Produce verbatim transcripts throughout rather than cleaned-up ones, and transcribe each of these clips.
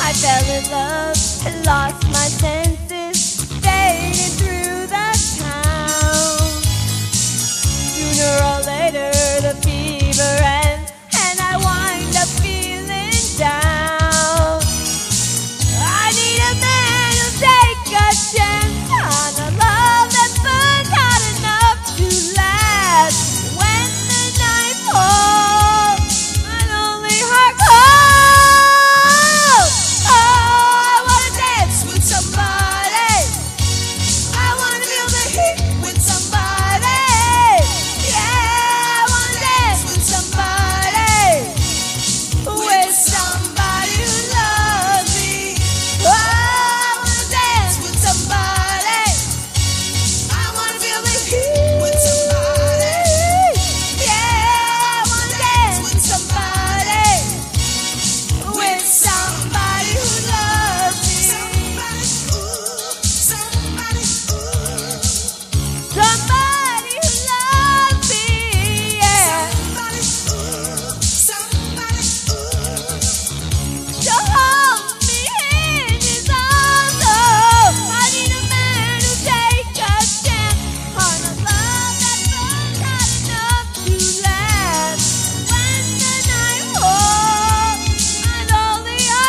I fell in love and lost my senses, fading through the town. Sooner or later the fever ends and I wind up feeling down. I need a man who'll take a chance on a love that burns hot enough to last. When the night falls and only heart calls, oh, I wanna dance with somebody. I wanna feel the heat with somebody. Yeah, I wanna dance with somebody, with somebody who loves me. Oh, I wanna dance with somebody. I wanna feel the heat with somebody. Yeah, I wanna dance with somebody, with somebody who loves me. Somebody, ooh, somebody, ooh. Somebody who loves me, yeah. Somebody, ooh, somebody, ooh. To hold me in his arms, oh, I need a man who'll take a chance on a love that burns hot enough to last. When the night falls and only I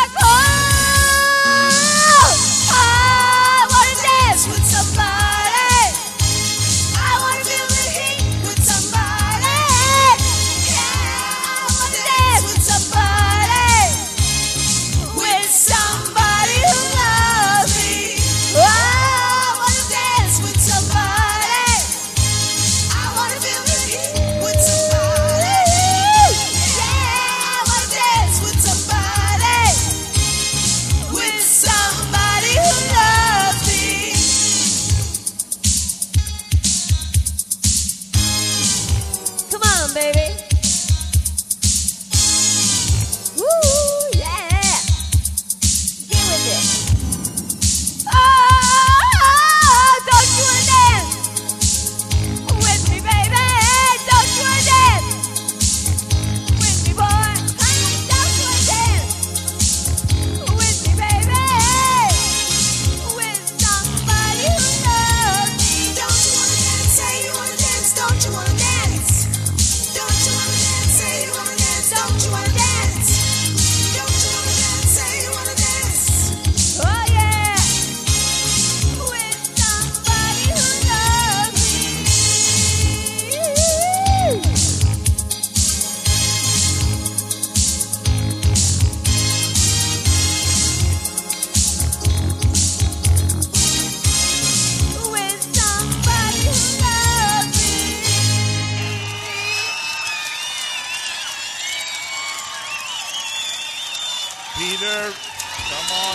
call, I wanna dance with somebody. I wanna feel the heat with somebody. Yeah, I wanna dance with somebody, with somebody who loves me. Oh, I wanna dance with somebody. I wanna feel the heat with somebody. Yeah, I wanna dance with somebody, with somebody who loves me. Come on, baby. Woo, yeah. Get with it. Oh, don't you wanna dance with me, baby? Don't you wanna dance with me, boy? Honey, don't you wanna dance with me, baby? With somebody who loves me. Don't you wanna dance? Say you wanna dance. Don't you wanna dance? Don't you wanna dance? Say you wanna dance. Don't you wanna dance? Don't you wanna dance? Say you wanna dance. Oh yeah, with somebody who loves me. With somebody who loves me. Peter, come on.